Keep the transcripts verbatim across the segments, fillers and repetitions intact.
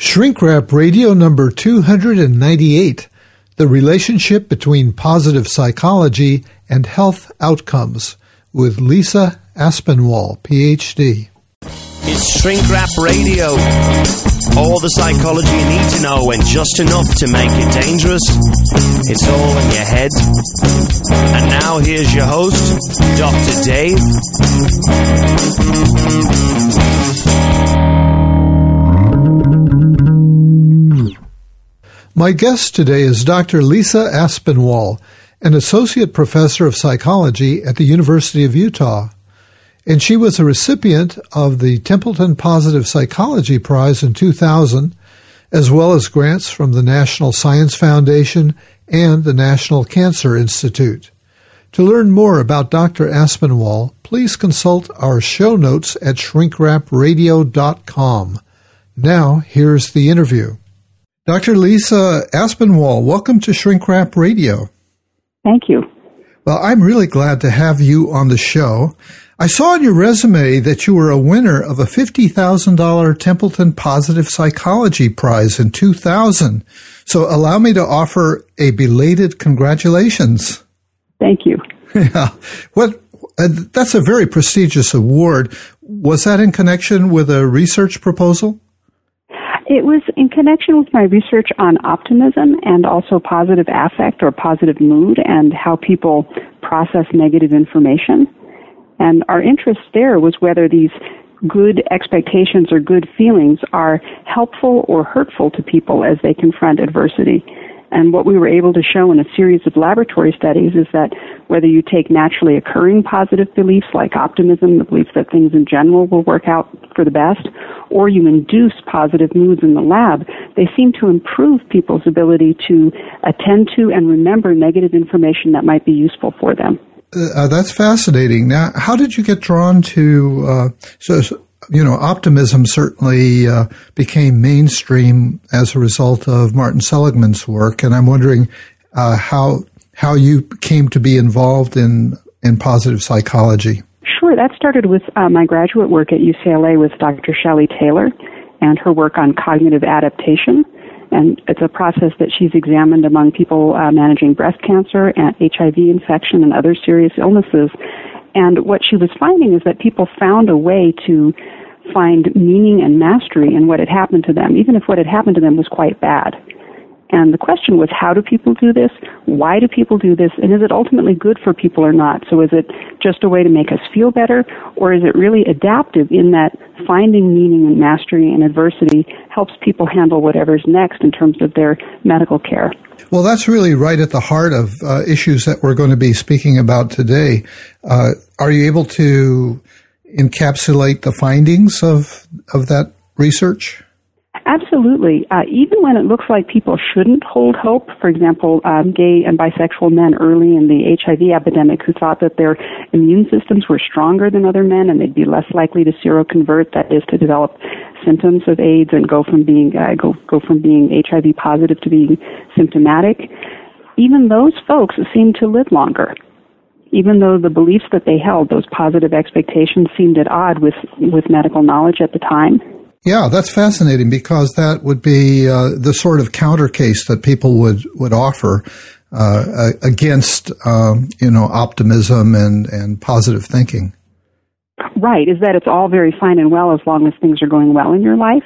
Shrink Wrap Radio number two ninety-eight, The Relationship Between Positive Psychology and Health Outcomes, with Lisa Aspinwall, P H D. It's Shrink Wrap Radio. All the psychology you need to know and just enough to make it dangerous. It's all in your head. And now here's your host, Doctor Dave. My guest today is Doctor Lisa Aspinwall, an associate professor of psychology at the University of Utah. And she was a recipient of the Templeton Positive Psychology Prize in two thousand, as well as grants from the National Science Foundation and the National Cancer Institute. To learn more about Doctor Aspinwall, please consult our show notes at shrink wrap radio dot com. Now, here's the interview. Doctor Lisa Aspinwall, welcome to Shrink Wrap Radio. Thank you. Well, I'm really glad to have you on the show. I saw on your resume that you were a winner of a fifty thousand dollars Templeton Positive Psychology Prize in two thousand. So allow me to offer a belated congratulations. Thank you. Yeah. What, uh, that's a very prestigious award. Was that in connection with a research proposal? It was in connection with my research on optimism and also positive affect or positive mood and how people process negative information. And our interest there was whether these good expectations or good feelings are helpful or hurtful to people as they confront adversity. And what we were able to show in a series of laboratory studies is that whether you take naturally occurring positive beliefs like optimism, the belief that things in general will work out for the best, or you induce positive moods in the lab, they seem to improve people's ability to attend to and remember negative information that might be useful for them. Uh, that's fascinating. Now, how did you get drawn to, uh, so, you know, optimism certainly uh, became mainstream as a result of Martin Seligman's work, and I'm wondering uh, how how you came to be involved in, in positive psychology. Sure. That started with uh, my graduate work at U C L A with Doctor Shelley Taylor and her work on cognitive adaptation. And it's a process that she's examined among people uh, managing breast cancer and H I V infection and other serious illnesses. And what she was finding is that people found a way to find meaning and mastery in what had happened to them, even if what had happened to them was quite bad. And the question was, how do people do this? Why do people do this? And is it ultimately good for people or not? So is it just a way to make us feel better, or is it really adaptive in that finding meaning and mastery in adversity helps people handle whatever's next in terms of their medical care? Well, that's really right at the heart of uh, issues that we're going to be speaking about today. Uh, are you able to encapsulate the findings of of that research? Absolutely. Uh, even when it looks like people shouldn't hold hope, for example, um, gay and bisexual men early in the H I V epidemic who thought that their immune systems were stronger than other men and they'd be less likely to seroconvert, that is, to develop symptoms of AIDS and go from being uh, go go from being H I V positive to being symptomatic. Even those folks seemed to live longer, even though the beliefs that they held, those positive expectations, seemed at odds with with medical knowledge at the time. Yeah, that's fascinating because that would be uh, the sort of counter case that people would, would offer uh, against, um, you know, optimism and, and positive thinking. Right, is that it's all very fine and well as long as things are going well in your life.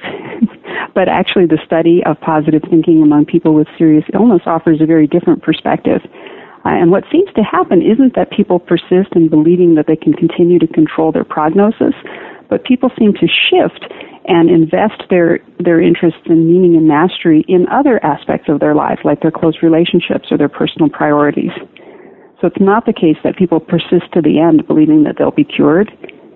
But actually the study of positive thinking among people with serious illness offers a very different perspective. Uh, and what seems to happen isn't that people persist in believing that they can continue to control their prognosis, but people seem to shift and invest their their interests in meaning and mastery in other aspects of their life, like their close relationships or their personal priorities. So it's not the case that people persist to the end believing that they'll be cured,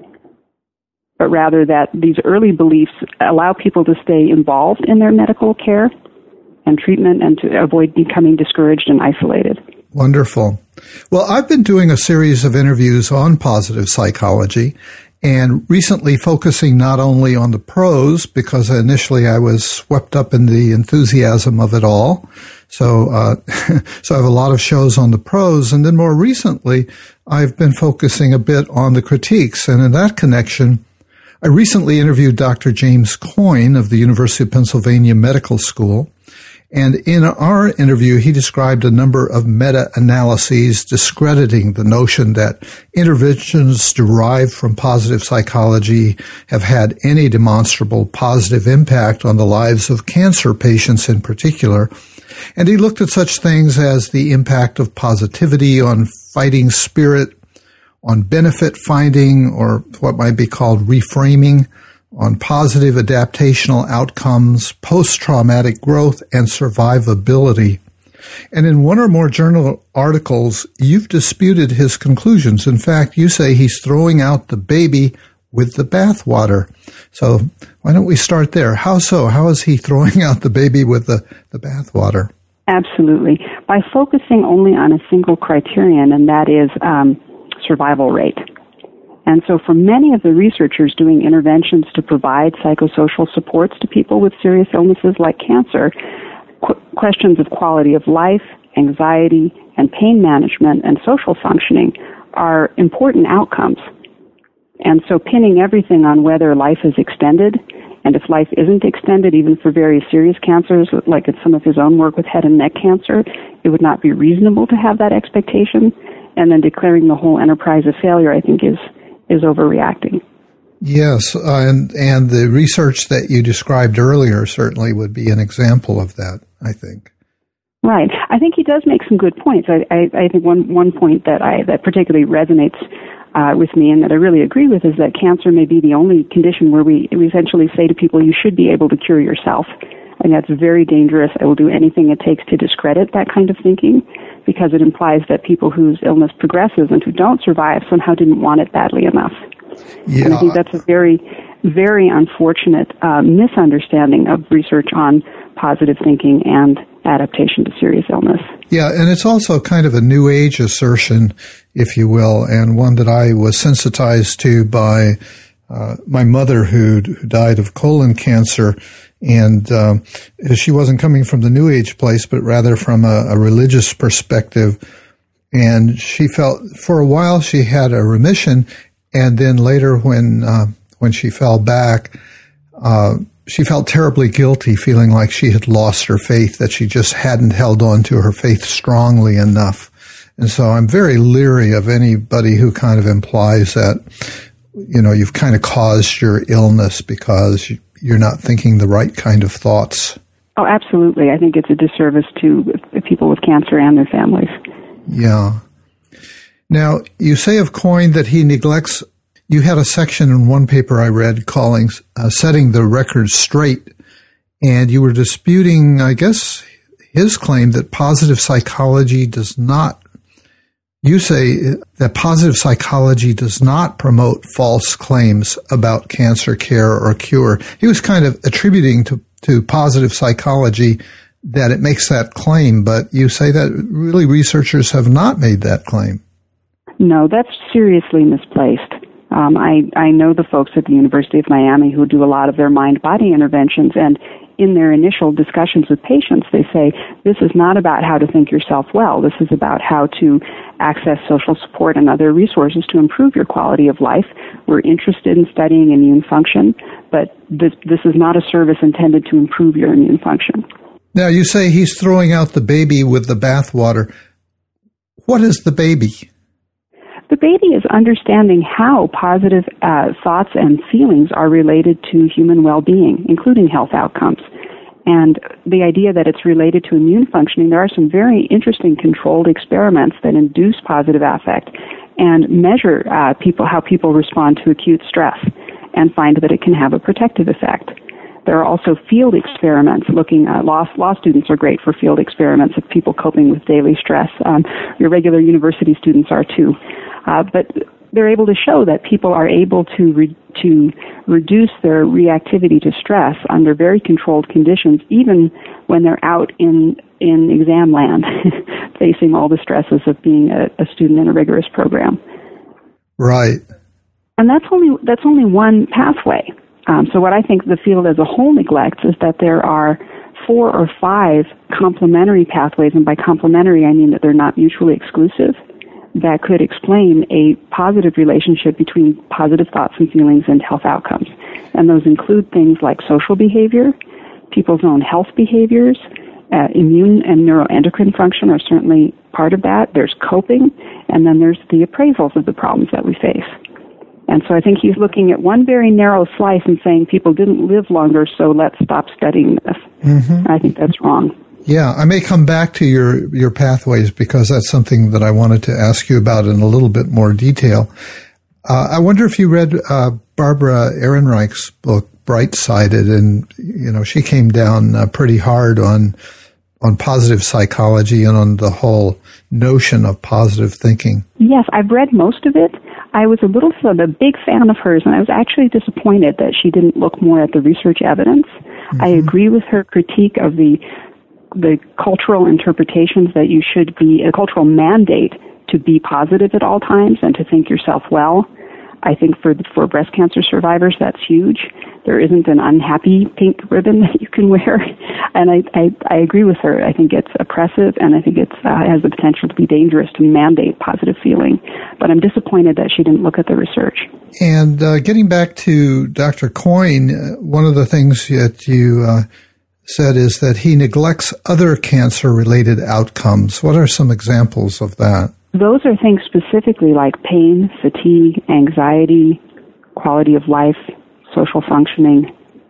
but rather that these early beliefs allow people to stay involved in their medical care and treatment and to avoid becoming discouraged and isolated. Wonderful. Well, I've been doing a series of interviews on positive psychology, and recently focusing not only on the pros, because initially I was swept up in the enthusiasm of it all. So, uh, so I have a lot of shows on the pros. And then more recently, I've been focusing a bit on the critiques. And in that connection, I recently interviewed Doctor James Coyne of the University of Pennsylvania Medical School, and in our interview, he described a number of meta-analyses discrediting the notion that interventions derived from positive psychology have had any demonstrable positive impact on the lives of cancer patients in particular. And he looked at such things as the impact of positivity on fighting spirit, on benefit finding, or what might be called reframing, on positive adaptational outcomes, post-traumatic growth, and survivability. And in one or more journal articles, you've disputed his conclusions. In fact, you say he's throwing out the baby with the bathwater. So why don't we start there? How so? How is he throwing out the baby with the, the bathwater? Absolutely. By focusing only on a single criterion, and that is um, survival rate. And so for many of the researchers doing interventions to provide psychosocial supports to people with serious illnesses like cancer, qu- questions of quality of life, anxiety, and pain management and social functioning are important outcomes. And so pinning everything on whether life is extended, and if life isn't extended, even for very serious cancers, like in some of his own work with head and neck cancer, it would not be reasonable to have that expectation. And then declaring the whole enterprise a failure, I think, is is overreacting. Yes, uh, and and the research that you described earlier certainly would be an example of that, I think. Right. I think he does make some good points. I, I, I think one, one point that I that particularly resonates uh, with me and that I really agree with is that cancer may be the only condition where we, we essentially say to people, you should be able to cure yourself. And that's very dangerous. I will do anything it takes to discredit that kind of thinking, because it implies that people whose illness progresses and who don't survive somehow didn't want it badly enough. Yeah. And I think that's a very, very unfortunate uh, misunderstanding of research on positive thinking and adaptation to serious illness. Yeah, and it's also kind of a new age assertion, if you will, and one that I was sensitized to by uh, my mother who, who died of colon cancer. And uh, she wasn't coming from the New Age place, but rather from a, a religious perspective. And she felt, for a while, she had a remission. And then later, when uh, when she fell back, uh, she felt terribly guilty, feeling like she had lost her faith, that she just hadn't held on to her faith strongly enough. And so I'm very leery of anybody who kind of implies that, you know, you've kind of caused your illness because you, you're not thinking the right kind of thoughts. Oh, absolutely. I think it's a disservice to people with cancer and their families. Yeah. Now, you say of Coyne that he neglects, you had a section in one paper I read calling uh, Setting the Record Straight, and you were disputing, I guess, his claim that positive psychology does not, you say that positive psychology does not promote false claims about cancer care or cure. He was kind of attributing to, to positive psychology that it makes that claim, but you say that really researchers have not made that claim. No, that's seriously misplaced. Um, I, I know the folks at the University of Miami who do a lot of their mind-body interventions, and in their initial discussions with patients, they say, this is not about how to think yourself well. This is about how to access social support and other resources to improve your quality of life. We're interested in studying immune function, but this, this is not a service intended to improve your immune function. Now, you say he's throwing out the baby with the bathwater. What is the baby? The baby is understanding how positive uh, thoughts and feelings are related to human well-being, including health outcomes. And the idea that it's related to immune functioning, there are some very interesting controlled experiments that induce positive affect and measure uh, people how people respond to acute stress and find that it can have a protective effect. There are also field experiments looking at law, law students are great for field experiments of people coping with daily stress. Um, your regular university students are too. Uh, but they're able to show that people are able to re- to reduce their reactivity to stress under very controlled conditions, even when they're out in in exam land, facing all the stresses of being a, a student in a rigorous program. Right. And that's only that's only one pathway. Um, so what I think the field as a whole neglects is that there are four or five complementary pathways, and by complementary I mean that they're not mutually exclusive, that could explain a positive relationship between positive thoughts and feelings and health outcomes. And those include things like social behavior, people's own health behaviors, uh, immune and neuroendocrine function are certainly part of that. There's coping, and then there's the appraisals of the problems that we face. And so I think he's looking at one very narrow slice and saying people didn't live longer, so let's stop studying this. Mm-hmm. I think that's wrong. Yeah, I may come back to your, your pathways because that's something that I wanted to ask you about in a little bit more detail. Uh, I wonder if you read uh, Barbara Ehrenreich's book, Bright-Sided, and, you know, she came down uh, pretty hard on on positive psychology and on the whole notion of positive thinking. Yes, I've read most of it. I was a little a big fan of hers, and I was actually disappointed that she didn't look more at the research evidence. Mm-hmm. I agree with her critique of the the cultural interpretations that you should be, a cultural mandate to be positive at all times and to think yourself well. I think for for breast cancer survivors, that's huge. There isn't an unhappy pink ribbon that you can wear. And I, I, I agree with her. I think it's oppressive, and I think it uh, has the potential to be dangerous to mandate positive feeling. But I'm disappointed that she didn't look at the research. And uh, getting back to Doctor Coyne, uh, one of the things that you uh, said is that he neglects other cancer-related outcomes. What are some examples of that? Those are things specifically like pain, fatigue, anxiety, quality of life, social functioning.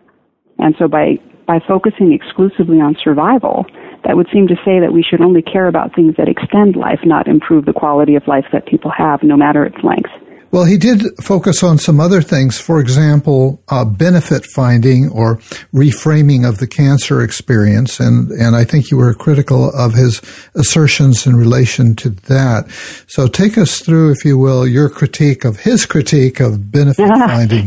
And so by, by focusing exclusively on survival, that would seem to say that we should only care about things that extend life, not improve the quality of life that people have, no matter its length. Well, he did focus on some other things. For example, uh, benefit finding or reframing of the cancer experience. And, and I think you were critical of his assertions in relation to that. So take us through, if you will, your critique of his critique of benefit finding.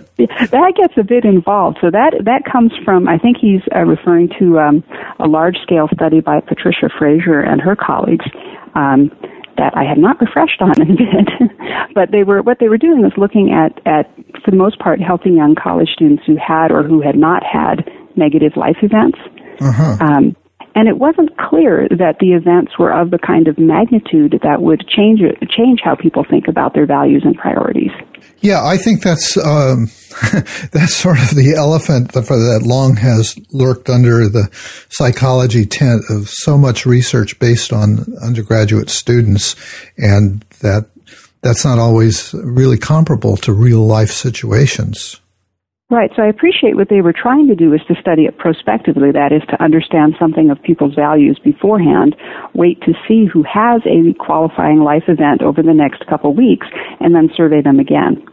That gets a bit involved. So that, that comes from, I think he's uh, referring to um, a large-scale study by Patricia Frazier and her colleagues, um, that I had not refreshed on in a bit, but they were what they were doing was looking at, at, for the most part, healthy young college students who had or who had not had negative life events. Uh-huh. Um, and it wasn't clear that the events were of the kind of magnitude that would change change how people think about their values and priorities. Yeah, I think that's um, that's sort of the elephant that, that long has lurked under the psychology tent of so much research based on undergraduate students, and that that's not always really comparable to real life situations. Right, so I appreciate what they were trying to do is to study it prospectively, that is to understand something of people's values beforehand, wait to see who has a qualifying life event over the next couple weeks, and then survey them again.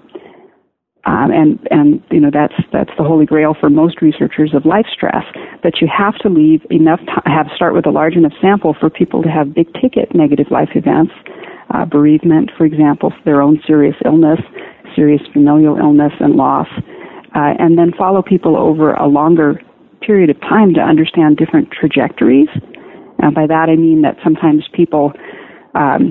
Um, and, and, you know, that's, that's the holy grail for most researchers of life stress, that you have to leave enough time, have start with a large enough sample for people to have big ticket negative life events, uh, bereavement, for example, their own serious illness, serious familial illness and loss, uh, and then follow people over a longer period of time to understand different trajectories. And by that I mean that sometimes people um,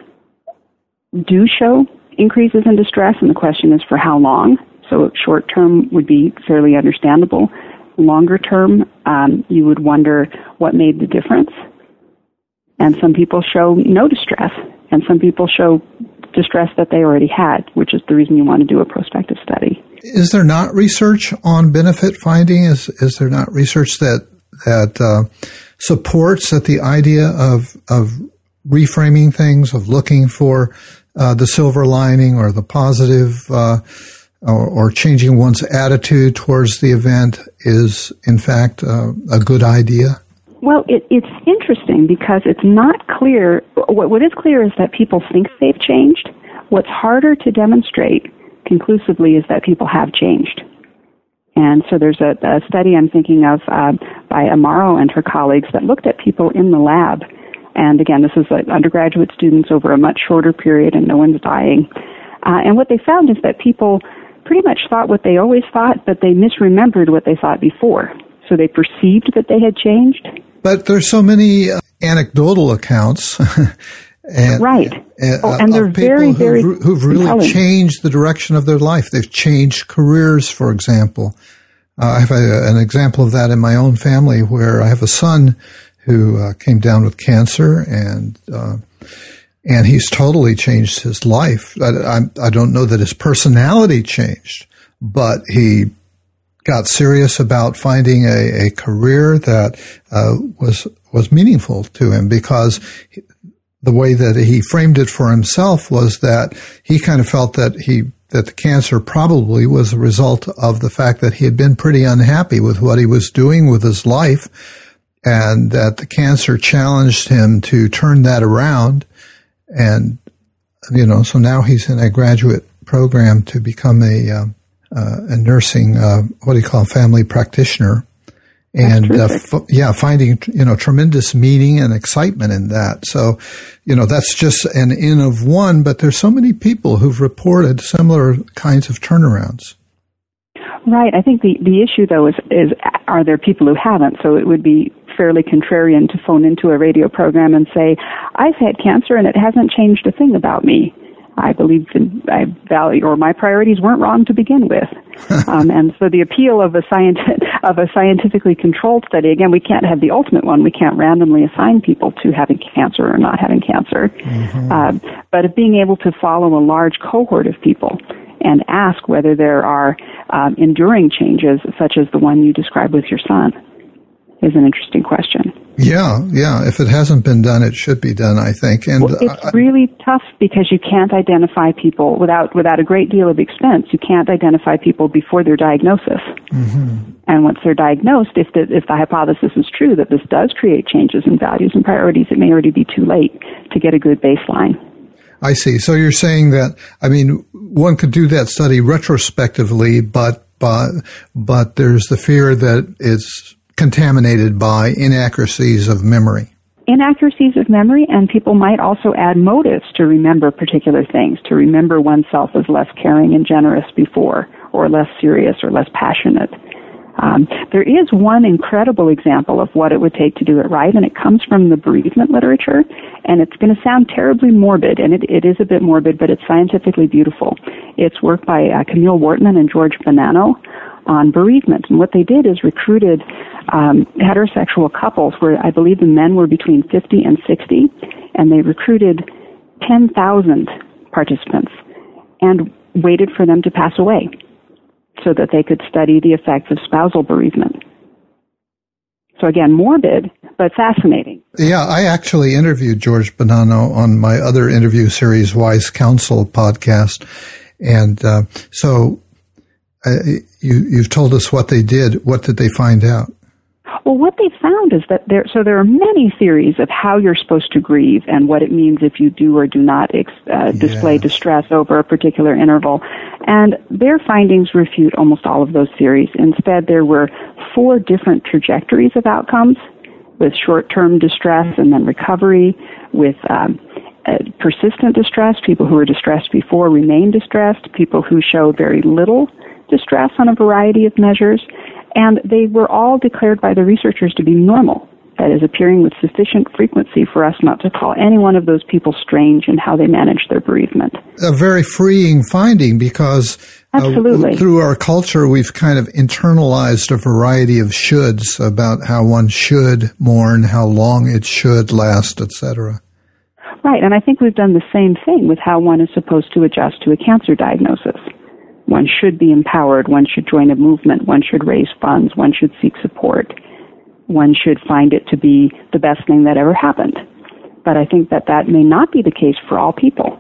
do show increases in distress, and the question is for how long. So short term would be fairly understandable. Longer term, um, you would wonder what made the difference. And some people show no distress, and some people show distress that they already had, which is the reason you want to do a prospective study. Is there not research on benefit finding? Is is there not research that that uh, supports that the idea of of reframing things, of looking for uh, the silver lining or the positive, uh, or, or changing one's attitude towards the event is in fact uh, a good idea? Well, it, it's interesting because it's not clear. What, what is clear is that people think they've changed. What's harder to demonstrate conclusively is that people have changed. And so there's a, a study I'm thinking of uh, by Amaro and her colleagues that looked at people in the lab. And again, this is like undergraduate students over a much shorter period, and no one's dying. Uh, and what they found is that people pretty much thought what they always thought, but they misremembered what they thought before. So they perceived that they had changed. But there's so many uh, anecdotal accounts. and, right. And, oh, and they're very, who've, very who've really compelling. changed the direction of their life. They've changed careers, for example. Uh, I have a, an example of that in my own family where I have a son who uh, came down with cancer, and uh, and he's totally changed his life. I, I, I don't know that his personality changed, but he got serious about finding a, a career that uh, was was meaningful to him, because he, the way that he framed it for himself was that he kind of felt that he that the cancer probably was a result of the fact that he had been pretty unhappy with what he was doing with his life, and that the cancer challenged him to turn that around. And, you know, so now he's in a graduate program to become a, uh, uh, a nursing, uh, what do you call, family practitioner. And, uh, f- yeah, finding, you know, tremendous meaning and excitement in that. So, you know, that's just an N of one, but there's so many people who've reported similar kinds of turnarounds. Right. I think the, the issue, though, is, is are there people who haven't? So it would be fairly contrarian to phone into a radio program and say, I've had cancer and it hasn't changed a thing about me. I believe in, I value, or my priorities weren't wrong to begin with. um, and so the appeal of a scientific, of a scientifically controlled study, again, we can't have the ultimate one. We can't randomly assign people to having cancer or not having cancer. Mm-hmm. Uh, but of being able to follow a large cohort of people and ask whether there are um, enduring changes, such as the one you described with your son, is an interesting question. Yeah, yeah. If it hasn't been done, it should be done, I think. And well, it's I, really tough because you can't identify people without without a great deal of expense. You can't identify people before their diagnosis. Mm-hmm. And once they're diagnosed, if the if the hypothesis is true that this does create changes in values and priorities, it may already be too late to get a good baseline. I see. So you're saying that, I mean, one could do that study retrospectively, but but but there's the fear that it's contaminated by inaccuracies of memory. Inaccuracies of memory, and people might also add motives to remember particular things, to remember oneself as less caring and generous before, or less serious or less passionate. Um, there is one incredible example of what it would take to do it right, and it comes from the bereavement literature, and it's going to sound terribly morbid, and it, it is a bit morbid, but it's scientifically beautiful. It's work by uh, Camille Wortman and George Bonanno on bereavement, and what they did is recruited um, heterosexual couples where I believe the men were between fifty and sixty, and they recruited ten thousand participants and waited for them to pass away so that they could study the effects of spousal bereavement. So again, morbid, but fascinating. Yeah, I actually interviewed George Bonanno on my other interview series, Wise Counsel podcast. And uh, so uh, you, you've told us what they did. What did they find out? Well, what they found is that there, so there are many theories of how you're supposed to grieve and what it means if you do or do not ex, uh, display yes. distress over a particular interval. And their findings refute almost all of those theories. Instead, there were four different trajectories of outcomes, with short-term distress and then recovery, with um, uh, persistent distress. People who were distressed before remain distressed. People who showed very little distress on a variety of measures. And they were all declared by the researchers to be normal, that is, appearing with sufficient frequency for us not to call any one of those people strange in how they manage their bereavement. A very freeing finding, because Absolutely. Uh, through our culture, we've kind of internalized a variety of shoulds about how one should mourn, how long it should last, et cetera. Right, and I think we've done the same thing with how one is supposed to adjust to a cancer diagnosis. One should be empowered, one should join a movement, one should raise funds, one should seek support. One should find it to be the best thing that ever happened. But I think that that may not be the case for all people.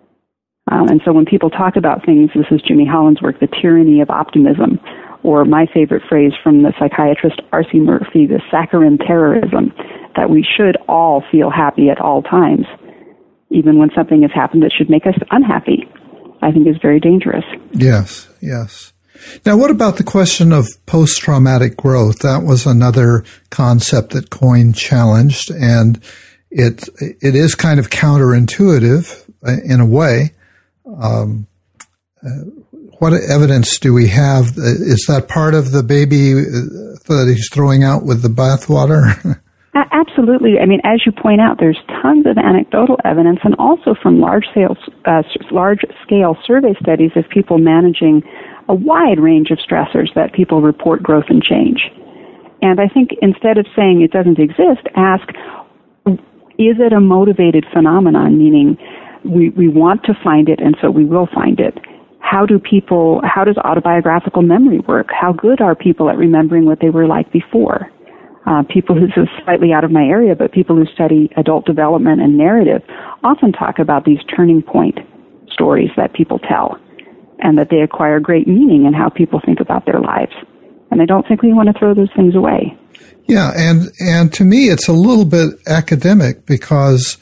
Um, and so when people talk about things, this is Jimmy Holland's work, the tyranny of optimism, or my favorite phrase from the psychiatrist R C Murphy, the saccharine terrorism, that we should all feel happy at all times, even when something has happened that should make us unhappy, I think is very dangerous. Yes, yes. Now, what about the question of post-traumatic growth? That was another concept that Coyne challenged, and it it is kind of counterintuitive in a way. Um, uh, what evidence do we have? Is that part of the baby that he's throwing out with the bathwater? Absolutely. I mean, as you point out, there's tons of anecdotal evidence, and also from large-scale uh, large-scale survey studies of people managing a wide range of stressors that people report growth and change. And I think instead of saying it doesn't exist, ask, is it a motivated phenomenon, meaning we, we want to find it and so we will find it? How do people, how does autobiographical memory work? How good are people at remembering what they were like before? Uh, people who, this is slightly out of my area, but people who study adult development and narrative often talk about these turning point stories that people tell, and that they acquire great meaning in how people think about their lives. And I don't think we want to throw those things away. Yeah, and and to me, it's a little bit academic, because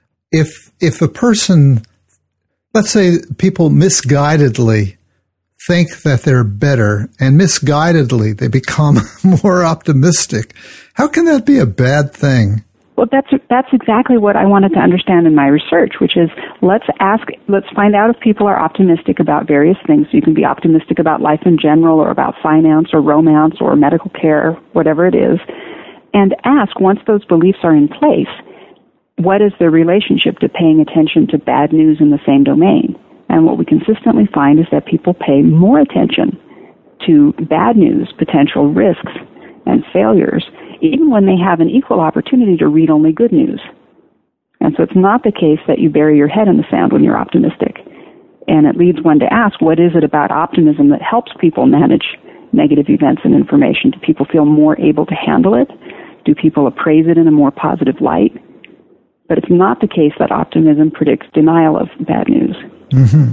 if if a person, let's say people misguidedly think that they're better, and misguidedly they become more optimistic, how can that be a bad thing? Well, that's that's exactly what I wanted to understand in my research, which is let's ask, let's find out if people are optimistic about various things. So you can be optimistic about life in general, or about finance, or romance, or medical care, whatever it is, and ask, once those beliefs are in place, what is their relationship to paying attention to bad news in the same domain? And what we consistently find is that people pay more attention to bad news, potential risks, and failures, even when they have an equal opportunity to read only good news. And so it's not the case that you bury your head in the sand when you're optimistic. And it leads one to ask, what is it about optimism that helps people manage negative events and information? Do people feel more able to handle it? Do people appraise it in a more positive light? But it's not the case that optimism predicts denial of bad news. Mm-hmm.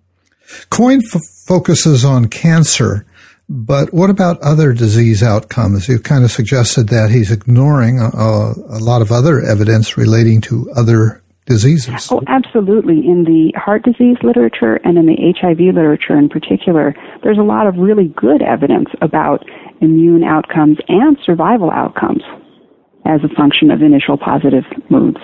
Coyne f- focuses on cancer, but what about other disease outcomes? You kind of suggested that he's ignoring a, a lot of other evidence relating to other diseases. Oh, absolutely. In the heart disease literature and in the H I V literature in particular, there's a lot of really good evidence about immune outcomes and survival outcomes as a function of initial positive moods.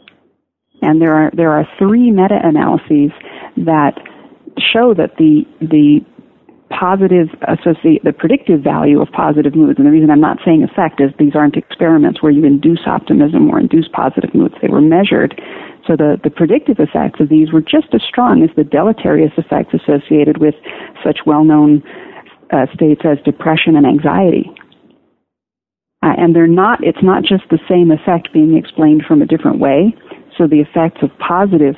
And there are there are three meta-analyses that show that the the positive associate the predictive value of positive moods, and the reason I'm not saying effect is these aren't experiments where you induce optimism or induce positive moods. They were measured, so the, the predictive effects of these were just as strong as the deleterious effects associated with such well-known uh, states as depression and anxiety. Uh, and they're not. It's not just the same effect being explained from a different way. So the effects of positive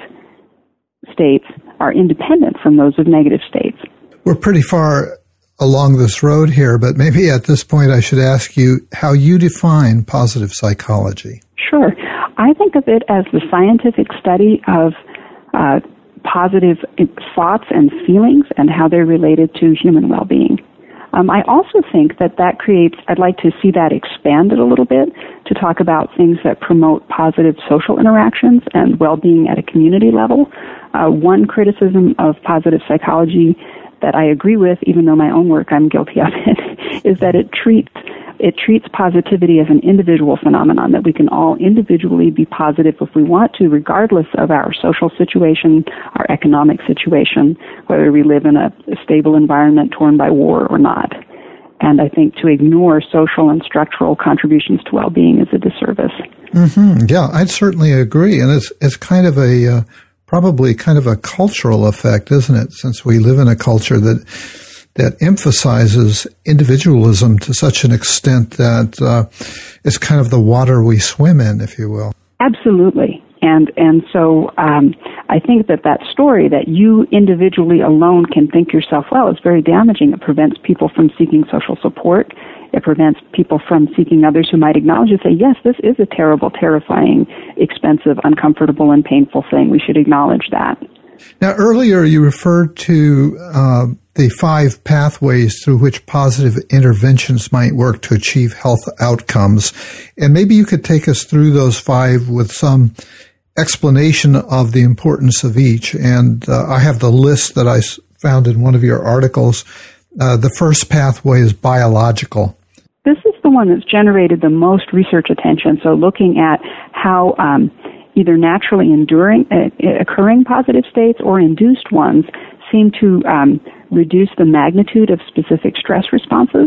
states are independent from those of negative states. We're pretty far along this road here, but maybe at this point I should ask you how you define positive psychology. Sure. I think of it as the scientific study of uh, positive thoughts and feelings and how they're related to human well-being. Um, I also think that that creates, I'd like to see that expanded a little bit to talk about things that promote positive social interactions and well-being at a community level. Uh, one criticism of positive psychology that I agree with, even though my own work I'm guilty of it, is that it treats it treats positivity as an individual phenomenon, that we can all individually be positive if we want to, regardless of our social situation, our economic situation, whether we live in a stable environment torn by war or not. And I think to ignore social and structural contributions to well-being is a disservice. Mm-hmm. Yeah, I'd certainly agree. And it's it's kind of a, uh, probably kind of a cultural effect, isn't it? Since we live in a culture that that emphasizes individualism to such an extent that uh, it's kind of the water we swim in, if you will. Absolutely. And and so um, I think that that story that you individually alone can think yourself well is very damaging. It prevents people from seeking social support. It prevents people from seeking others who might acknowledge and say, yes, this is a terrible, terrifying, expensive, uncomfortable, and painful thing. We should acknowledge that. Now, earlier you referred to uh, the five pathways through which positive interventions might work to achieve health outcomes. And maybe you could take us through those five with some explanation of the importance of each. And uh, I have the list that I found in one of your articles. Uh, the first pathway is biological. This is the one that's generated the most research attention. So looking at how um, either naturally enduring, uh, occurring positive states or induced ones seem to um, reduce the magnitude of specific stress responses.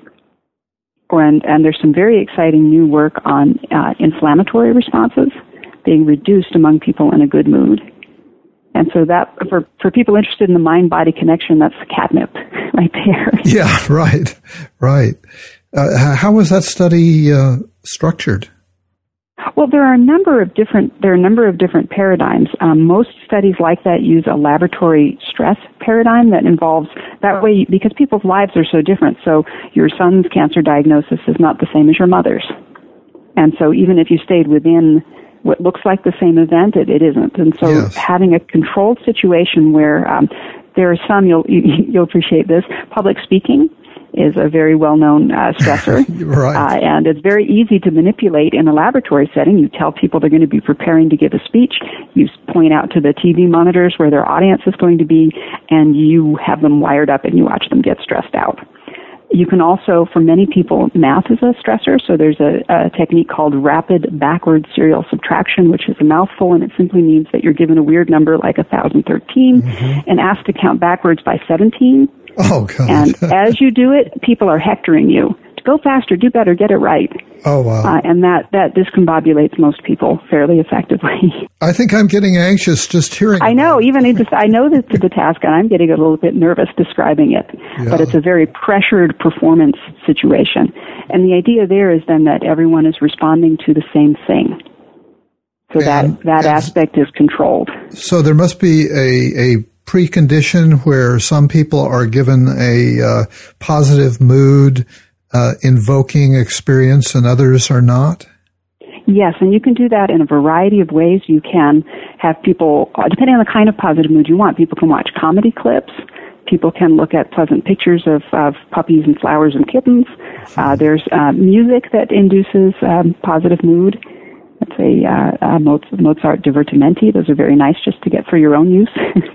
And, and there's some very exciting new work on uh, inflammatory responses being reduced among people in a good mood. And so that, for, for people interested in the mind-body connection, that's catnip right there. Yeah, right, right. Uh, how was that study uh, structured? Well, there are a number of different there are a number of different paradigms. Um, most studies like that use a laboratory stress paradigm that involves that way because people's lives are so different. So your son's cancer diagnosis is not the same as your mother's, and so even if you stayed within what looks like the same event, it, it isn't. And so yes. having a controlled situation where um, there are some you'll you'll appreciate this public speaking is a very well-known uh, stressor. Right. Uh, and it's very easy to manipulate in a laboratory setting. You tell people they're going to be preparing to give a speech. You point out to the T V monitors where their audience is going to be, and you have them wired up and you watch them get stressed out. You can also, for many people, math is a stressor. So there's a, a technique called rapid backward serial subtraction, which is a mouthful, and it simply means that you're given a weird number like one thousand thirteen mm-hmm. and asked to count backwards by seventeen. Oh, God. And as you do it, people are hectoring you to go faster, do better, get it right. Oh, wow. Uh, and that, that discombobulates most people fairly effectively. I think I'm getting anxious just hearing I know, it. even it's, I know this to the task, and I'm getting a little bit nervous describing it. Yeah. But it's a very pressured performance situation. And the idea there is then that everyone is responding to the same thing. So and, that, that aspect is controlled. So there must be a, a precondition where some people are given a uh, positive mood uh, invoking experience and others are not? Yes, and you can do that in a variety of ways. You can have people, depending on the kind of positive mood you want, people can watch comedy clips. People can look at pleasant pictures of, of puppies and flowers and kittens. Uh, there's uh, music that induces um, positive mood. Let's say uh, uh, Mozart divertimenti. Those are very nice just to get for your own use.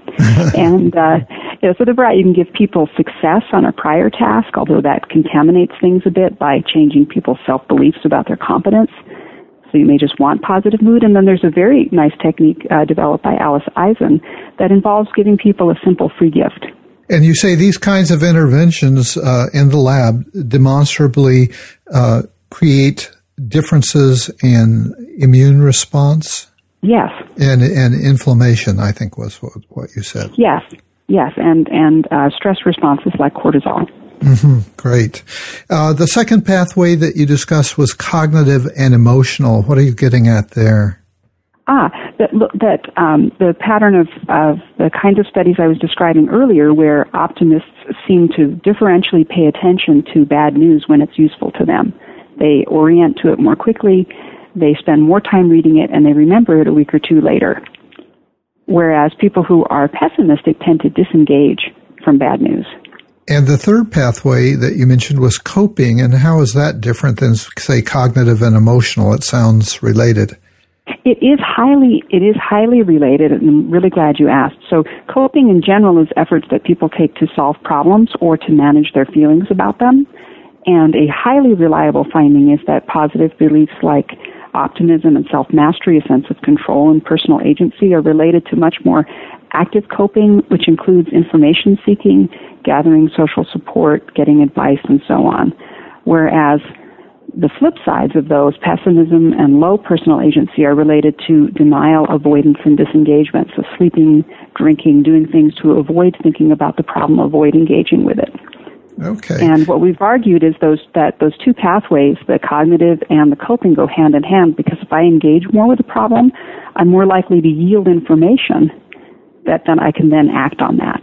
and uh, you know, so the variety, you can give people success on a prior task, although that contaminates things a bit by changing people's self-beliefs about their competence. So you may just want positive mood. And then there's a very nice technique uh, developed by Alice Eisen that involves giving people a simple free gift. And you say these kinds of interventions uh, in the lab demonstrably uh, create differences in immune response? Yes. And and inflammation, I think was what, what you said. Yes, yes, and, and uh, stress responses like cortisol. Mm-hmm. Great. Uh, the second pathway that you discussed was cognitive and emotional. What are you getting at there? Ah, that, that um, the pattern of, of the kind of studies I was describing earlier where optimists seem to differentially pay attention to bad news when it's useful to them. They orient to it more quickly, they spend more time reading it, and they remember it a week or two later. Whereas people who are pessimistic tend to disengage from bad news. And the third pathway that you mentioned was coping, and how is that different than, say, cognitive and emotional? It sounds related. It is highly, it is highly related, and I'm really glad you asked. So coping in general is efforts that people take to solve problems or to manage their feelings about them. And a highly reliable finding is that positive beliefs like optimism and self-mastery, a sense of control and personal agency, are related to much more active coping, which includes information seeking, gathering social support, getting advice, and so on. Whereas the flip sides of those, pessimism and low personal agency, are related to denial, avoidance, and disengagement. So sleeping, drinking, doing things to avoid thinking about the problem, avoid engaging with it. Okay. And what we've argued is those that those two pathways, the cognitive and the coping, go hand in hand, because if I engage more with the problem, I'm more likely to yield information that then I can then act on that.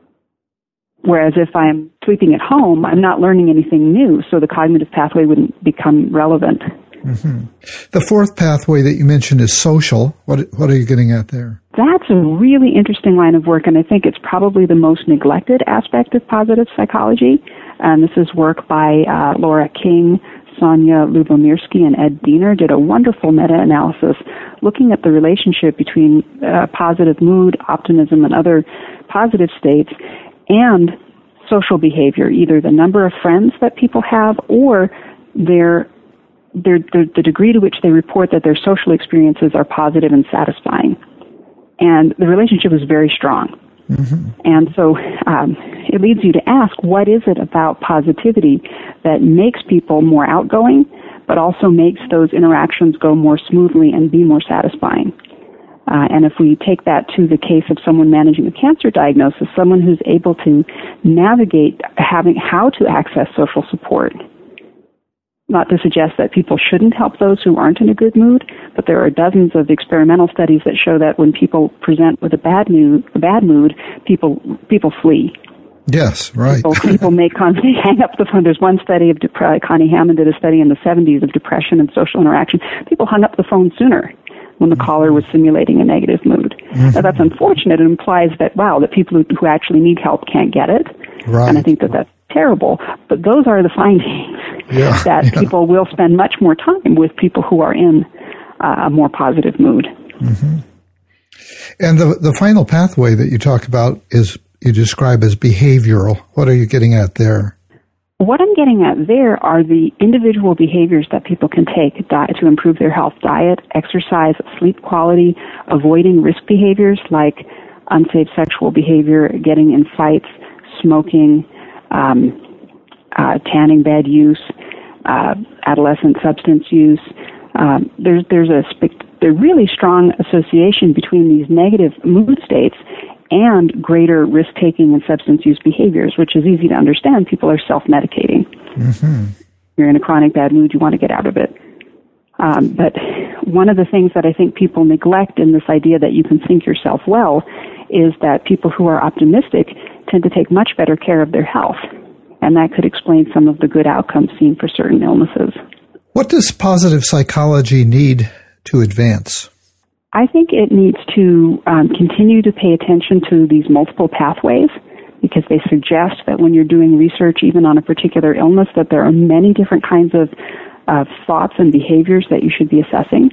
Whereas if I'm sleeping at home, I'm not learning anything new, so the cognitive pathway wouldn't become relevant. Mm-hmm. The fourth pathway that you mentioned is social. What what are you getting at there? That's a really interesting line of work, and I think it's probably the most neglected aspect of positive psychology. And this is work by uh, Laura King, Sonia Lubomirsky, and Ed Diener did a wonderful meta-analysis looking at the relationship between uh, positive mood, optimism, and other positive states, and social behavior, either the number of friends that people have or their, their, their the degree to which they report that their social experiences are positive and satisfying. And the relationship is very strong. Mm-hmm. And so um, it leads you to ask, what is it about positivity that makes people more outgoing, but also makes those interactions go more smoothly and be more satisfying? Uh, and if we take that to the case of someone managing a cancer diagnosis, someone who's able to navigate having how to access social support, not to suggest that people shouldn't help those who aren't in a good mood, but there are dozens of experimental studies that show that when people present with a bad mood, a bad mood, people people flee. Yes, right. People, people make con- they hang up the phone. There's one study of dep- Connie Hammond did a study in the seventies of depression and social interaction. People hung up the phone sooner when the mm-hmm. caller was simulating a negative mood. Mm-hmm. Now, that's unfortunate. It implies that, wow, the people who, who actually need help can't get it. Right. And I think that that's terrible. But those are the findings, yeah, that yeah. people will spend much more time with people who are in uh, a more positive mood. Mm-hmm. And the the final pathway that you talk about is, you describe as behavioral. What are you getting at there? What I'm getting at there are the individual behaviors that people can take diet, to improve their health: diet, exercise, sleep quality, avoiding risk behaviors like unsafe sexual behavior, getting in fights, smoking, um, uh, tanning bed use, uh, adolescent substance use. Um, there's there's a spe- a really strong association between these negative mood states and greater risk-taking and substance use behaviors, which is easy to understand. People are self-medicating. Mm-hmm. You're in a chronic bad mood, you want to get out of it. Um, but one of the things that I think people neglect in this idea that you can think yourself well is that people who are optimistic tend to take much better care of their health. And that could explain some of the good outcomes seen for certain illnesses. What does positive psychology need to advance? I think it needs to um, continue to pay attention to these multiple pathways, because they suggest that when you're doing research, even on a particular illness, that there are many different kinds of uh, thoughts and behaviors that you should be assessing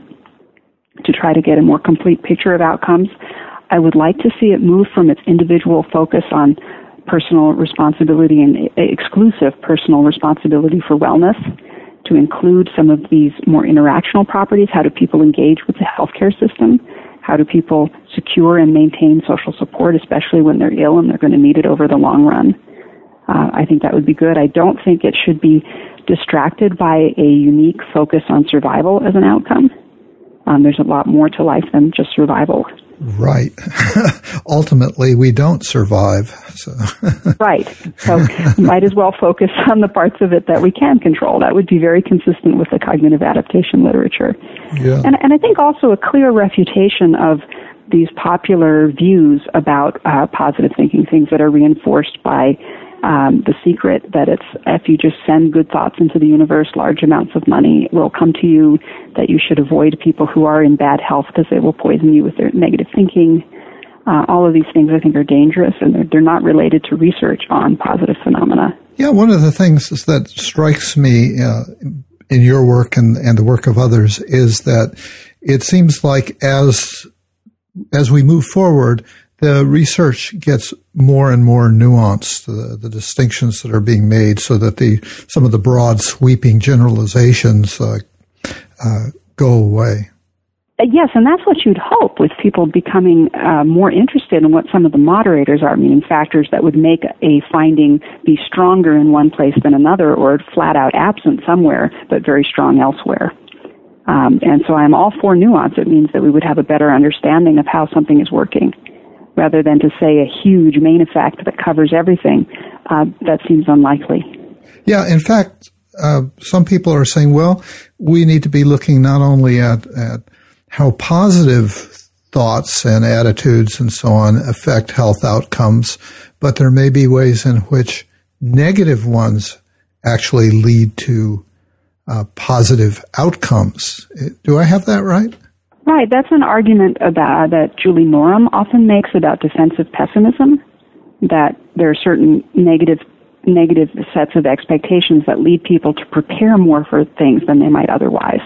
to try to get a more complete picture of outcomes. I would like to see it move from its individual focus on personal responsibility and exclusive personal responsibility for wellness to include some of these more interactional properties. How do people engage with the healthcare system? How do people secure and maintain social support, especially when they're ill and they're going to need it over the long run? Uh, I think that would be good. I don't think it should be distracted by a unique focus on survival as an outcome. Um, there's a lot more to life than just survival. Right. Ultimately, we don't survive. So. Right. So might as well focus on the parts of it that we can control. That would be very consistent with the cognitive adaptation literature. Yeah. And, and I think also a clear refutation of these popular views about uh, positive thinking, things that are reinforced by um, The Secret, that it's if you just send good thoughts into the universe, large amounts of money will come to you, that you should avoid people who are in bad health because they will poison you with their negative thinking. Uh, all of these things I think are dangerous, and they're, they're not related to research on positive phenomena. Yeah, one of the things that strikes me uh, in your work and, and the work of others is that it seems like as as we move forward, the research gets more and more nuanced, the, the distinctions that are being made, so that the some of the broad sweeping generalizations uh, uh, go away. Yes, and that's what you'd hope with people becoming uh, more interested in what some of the moderators are, meaning factors that would make a finding be stronger in one place than another, or flat out absent somewhere but very strong elsewhere. Um, and so I'm all for nuance. It means that we would have a better understanding of how something is working, rather than to say a huge main effect that covers everything. Uh, that seems unlikely. Yeah, in fact, uh, some people are saying, well, we need to be looking not only at, at how positive thoughts and attitudes and so on affect health outcomes, but there may be ways in which negative ones actually lead to uh, positive outcomes. Do I have that right? Right. That's an argument about that Julie Norham often makes about defensive pessimism, that there are certain negative negative sets of expectations that lead people to prepare more for things than they might otherwise.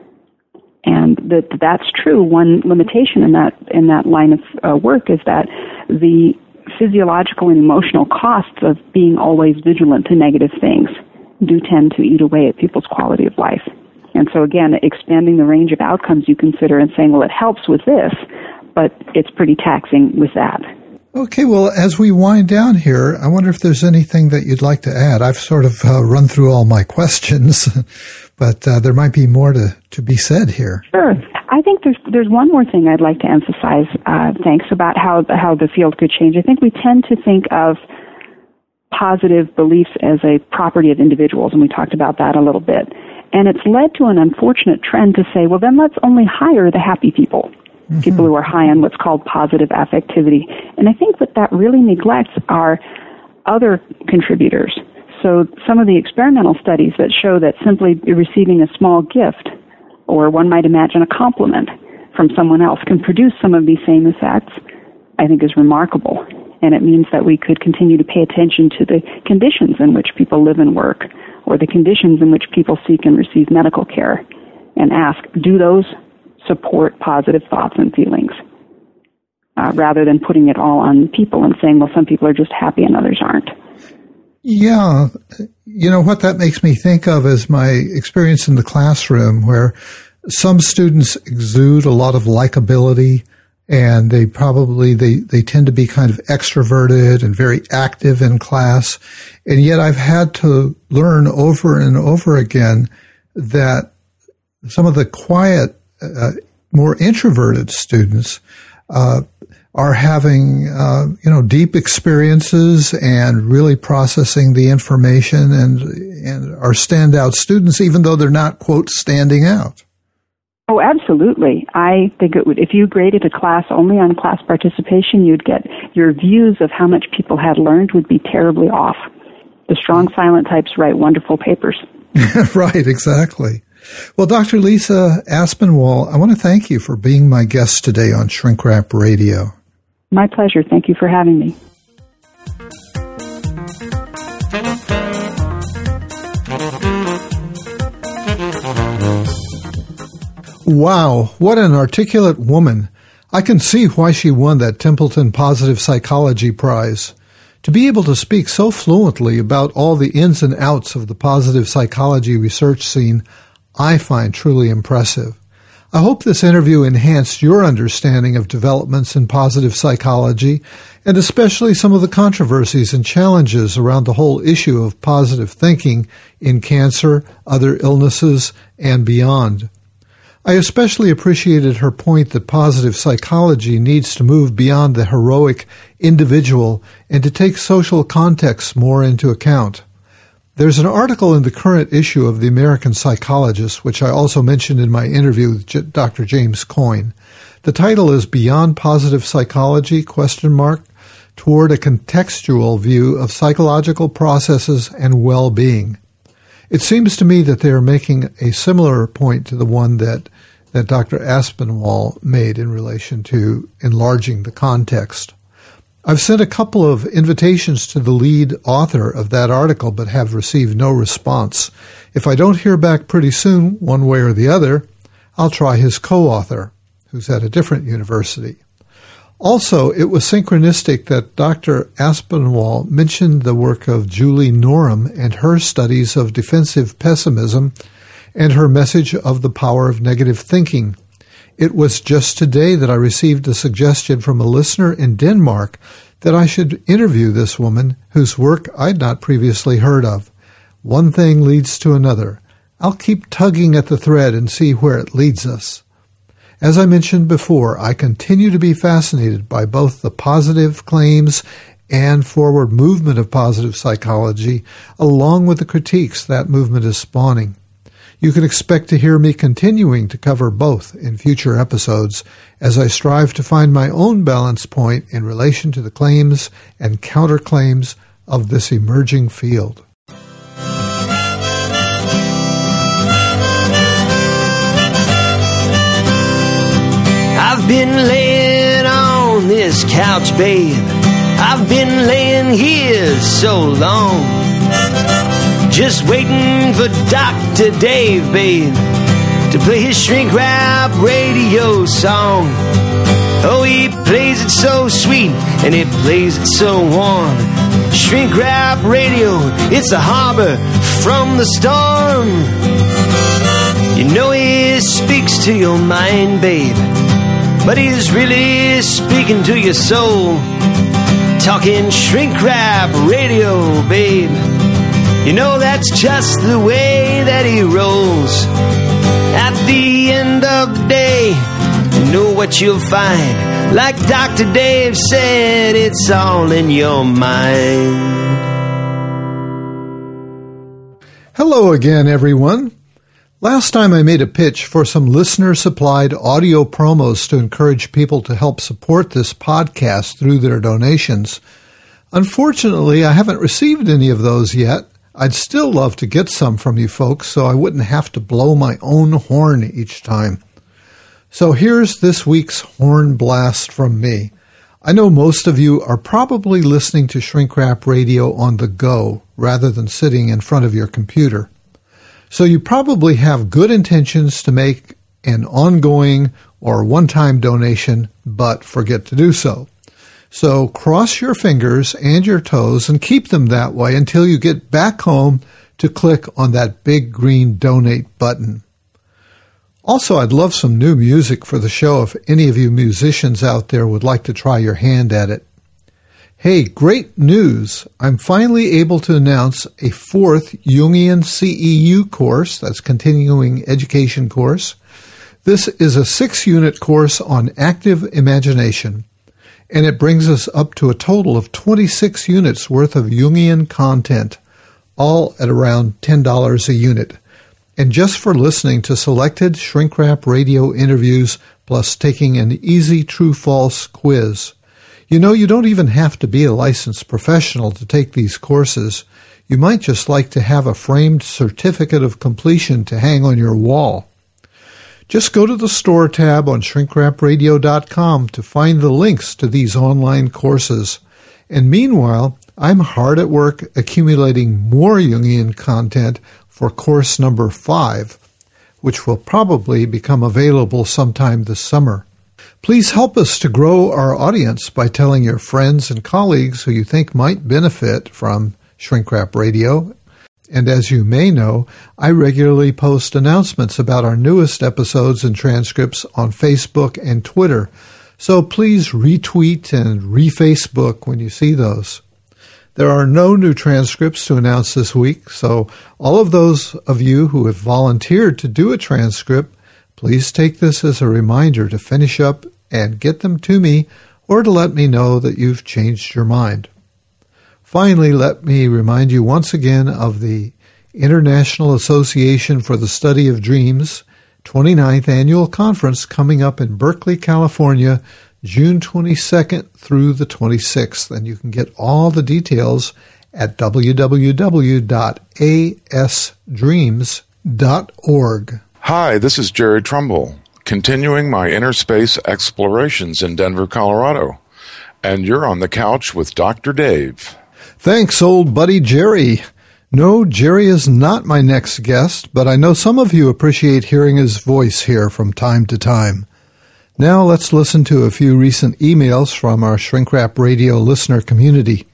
And that that's true. One limitation in that in that line of uh, work is that the physiological and emotional costs of being always vigilant to negative things do tend to eat away at people's quality of life. And so again, expanding the range of outcomes you consider and saying, well, it helps with this, but it's pretty taxing with that. Okay, well, as we wind down here, I wonder if there's anything that you'd like to add. I've sort of uh, run through all my questions, but uh, there might be more to, to be said here. Sure. I think there's there's one more thing I'd like to emphasize, uh, thanks, about how, how the field could change. I think we tend to think of positive beliefs as a property of individuals, and we talked about that a little bit. And it's led to an unfortunate trend to say, well, then let's only hire the happy people, mm-hmm. people who are high on what's called positive affectivity. And I think that that really neglects our other contributors. So some of the experimental studies that show that simply receiving a small gift, or one might imagine a compliment from someone else, can produce some of these same effects, I think is remarkable. And it means that we could continue to pay attention to the conditions in which people live and work, or the conditions in which people seek and receive medical care, and ask, do those support positive thoughts and feelings? Uh, rather than putting it all on people and saying, well, some people are just happy and others aren't. Yeah. You know, what that makes me think of is my experience in the classroom, where some students exude a lot of likability, and they probably, they, they tend to be kind of extroverted and very active in class. And yet I've had to learn over and over again that some of the quiet, uh, more introverted students, uh, are having, uh, you know, deep experiences and really processing the information, and, and are standout students, even though they're not, quote, standing out. Oh, absolutely. I think it would, if you graded a class only on class participation, you'd get your views of how much people had learned would be terribly off. The strong silent types write wonderful papers. Right, exactly. Well, Doctor Lisa Aspinwall, I want to thank you for being my guest today on Shrink Rap Radio. My pleasure. Thank you for having me. Wow, what an articulate woman. I can see why she won that Templeton Positive Psychology Prize. To be able to speak so fluently about all the ins and outs of the positive psychology research scene, I find truly impressive. I hope this interview enhanced your understanding of developments in positive psychology, and especially some of the controversies and challenges around the whole issue of positive thinking in cancer, other illnesses, and beyond. I especially appreciated her point that positive psychology needs to move beyond the heroic individual and to take social context more into account. There's an article in the current issue of the American Psychologist, which I also mentioned in my interview with J- Doctor James Coyne. The title is Beyond Positive Psychology, question mark, Toward a Contextual View of Psychological Processes and Well-Being. It seems to me that they are making a similar point to the one that, that Doctor Aspinwall made in relation to enlarging the context. I've sent a couple of invitations to the lead author of that article, but have received no response. If I don't hear back pretty soon, one way or the other, I'll try his co-author, who's at a different university. Also, it was synchronistic that Doctor Aspinwall mentioned the work of Julie Norham and her studies of defensive pessimism and her message of the power of negative thinking. It was just today that I received a suggestion from a listener in Denmark that I should interview this woman whose work I'd not previously heard of. One thing leads to another. I'll keep tugging at the thread and see where it leads us. As I mentioned before, I continue to be fascinated by both the positive claims and forward movement of positive psychology, along with the critiques that movement is spawning. You can expect to hear me continuing to cover both in future episodes as I strive to find my own balance point in relation to the claims and counterclaims of this emerging field. I've been laying on this couch, babe. I've been laying here so long, just waiting for Doctor Dave, babe, to play his Shrink Rap Radio song. Oh, he plays it so sweet, and he plays it so warm. Shrink Rap Radio, it's a harbor from the storm. You know he speaks to your mind, babe, but he's really speaking to your soul. Talking Shrink Rap Radio, babe. You know that's just the way that he rolls. At the end of the day, you know what you'll find. Like Doctor Dave said, it's all in your mind. Hello again, everyone. Last time I made a pitch for some listener-supplied audio promos to encourage people to help support this podcast through their donations. Unfortunately, I haven't received any of those yet. I'd still love to get some from you folks so I wouldn't have to blow my own horn each time. So here's this week's horn blast from me. I know most of you are probably listening to Shrink Rap Radio on the go rather than sitting in front of your computer. So you probably have good intentions to make an ongoing or one-time donation, but forget to do so. So cross your fingers and your toes and keep them that way until you get back home to click on that big green donate button. Also, I'd love some new music for the show if any of you musicians out there would like to try your hand at it. Hey, great news! I'm finally able to announce a fourth Jungian C E U course, that's continuing education course. This is a six-unit course on active imagination, and it brings us up to a total of twenty-six units worth of Jungian content, all at around ten dollars a unit. And just for listening to selected Shrink Rap Radio interviews plus taking an easy true-false quiz. You know, you don't even have to be a licensed professional to take these courses. You might just like to have a framed certificate of completion to hang on your wall. Just go to the store tab on shrink rap radio dot com to find the links to these online courses. And meanwhile, I'm hard at work accumulating more Jungian content for course number five, which will probably become available sometime this summer. Please help us to grow our audience by telling your friends and colleagues who you think might benefit from Shrink Rap Radio. And as you may know, I regularly post announcements about our newest episodes and transcripts on Facebook and Twitter, so please retweet and re-Facebook when you see those. There are no new transcripts to announce this week, so all of those of you who have volunteered to do a transcript, please take this as a reminder to finish up and get them to me or to let me know that you've changed your mind. Finally, let me remind you once again of the International Association for the Study of Dreams twenty-ninth Annual Conference coming up in Berkeley, California, June twenty-second through the twenty-sixth, and you can get all the details at w w w dot a s dreams dot org. Hi, this is Jerry Trumbull, continuing my inner space explorations in Denver, Colorado, and you're on the couch with Doctor Dave. Thanks, old buddy Jerry. No, Jerry is not my next guest, but I know some of you appreciate hearing his voice here from time to time. Now let's listen to a few recent emails from our Shrink Rap Radio listener community.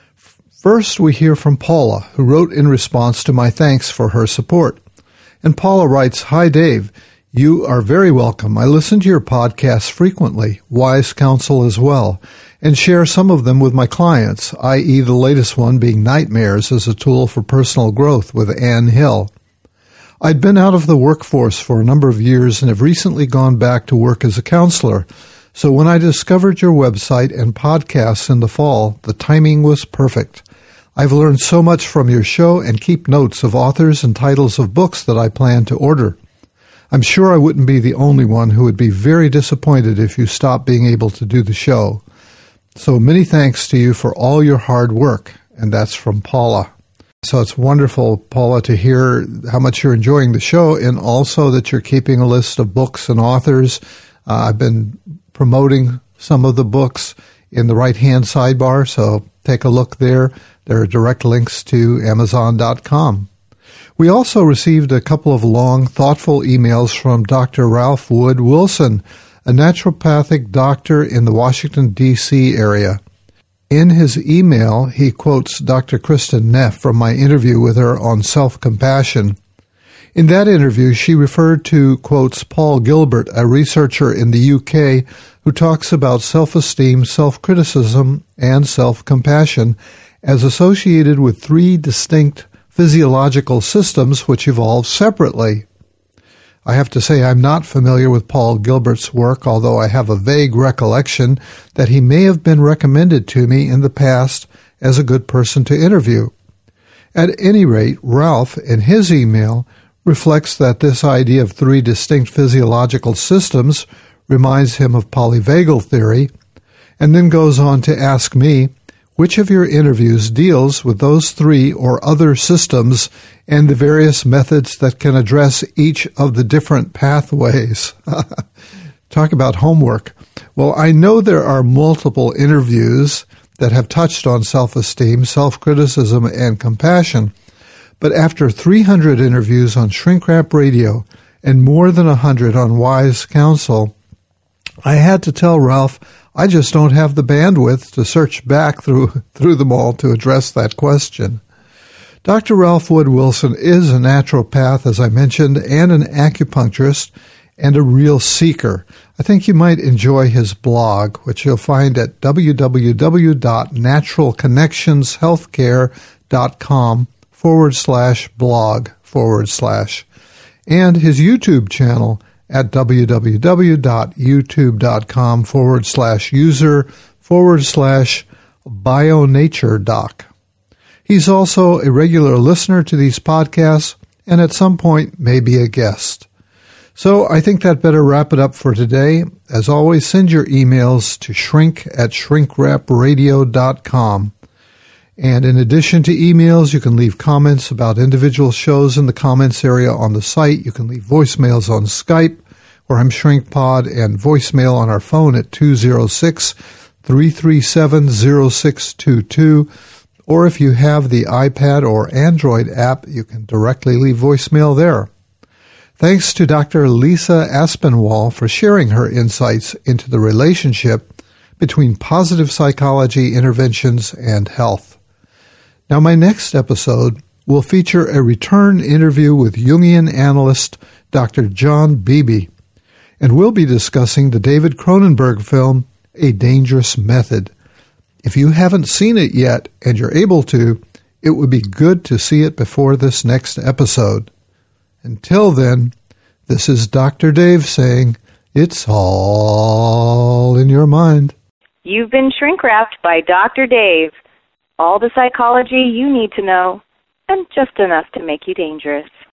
First, we hear from Paula, who wrote in response to my thanks for her support. And Paula writes, Hi, Dave. You are very welcome. I listen to your podcasts frequently, Wise Counsel as well, and share some of them with my clients, that is the latest one being Nightmares as a Tool for Personal Growth with Ann Hill. I'd been out of the workforce for a number of years and have recently gone back to work as a counselor, so when I discovered your website and podcasts in the fall, the timing was perfect. I've learned so much from your show and keep notes of authors and titles of books that I plan to order. I'm sure I wouldn't be the only one who would be very disappointed if you stopped being able to do the show. So many thanks to you for all your hard work, and that's from Paula. So it's wonderful, Paula, to hear how much you're enjoying the show and also that you're keeping a list of books and authors. Uh, I've been promoting some of the books in the right-hand sidebar, so take a look there. There are direct links to amazon dot com. We also received a couple of long, thoughtful emails from Doctor Ralph Wood Wilson, a naturopathic doctor in the Washington, D C area. In his email, he quotes Doctor Kristen Neff from my interview with her on self-compassion. In that interview, she referred to, quotes, Paul Gilbert, a researcher in the U K who talks about self-esteem, self-criticism, and self-compassion as associated with three distinct physiological systems which evolve separately. I have to say I'm not familiar with Paul Gilbert's work, although I have a vague recollection that he may have been recommended to me in the past as a good person to interview. At any rate, Ralph, in his email, reflects that this idea of three distinct physiological systems reminds him of polyvagal theory, and then goes on to ask me, which of your interviews deals with those three or other systems and the various methods that can address each of the different pathways? Talk about homework. Well, I know there are multiple interviews that have touched on self-esteem, self-criticism, and compassion, but after three hundred interviews on Shrink Rap Radio and more than one hundred on Wise Counsel, I had to tell Ralph I just don't have the bandwidth to search back through through them all to address that question. Doctor Ralph Wood Wilson is a naturopath, as I mentioned, and an acupuncturist, and a real seeker. I think you might enjoy his blog, which you'll find at www.naturalconnectionshealthcare.com forward slash blog forward slash, and his YouTube channel at www.youtube.com forward slash user forward slash bionaturedoc. He's also a regular listener to these podcasts and at some point may be a guest. So I think that better wrap it up for today. As always, send your emails to shrink at shrinkrapradio dot com. And in addition to emails, you can leave comments about individual shows in the comments area on the site. You can leave voicemails on Skype, where I'm ShrinkPod, and voicemail on our phone at two oh six, three three seven, oh six two two. Or if you have the iPad or Android app, you can directly leave voicemail there. Thanks to Doctor Lisa Aspinwall for sharing her insights into the relationship between positive psychology interventions and health. Now, my next episode will feature a return interview with Jungian analyst Doctor John Beebe, and we'll be discussing the David Cronenberg film, A Dangerous Method. If you haven't seen it yet and you're able to, it would be good to see it before this next episode. Until then, this is Doctor Dave saying, it's all in your mind. You've been shrink-wrapped by Doctor Dave. All the psychology you need to know, and just enough to make you dangerous.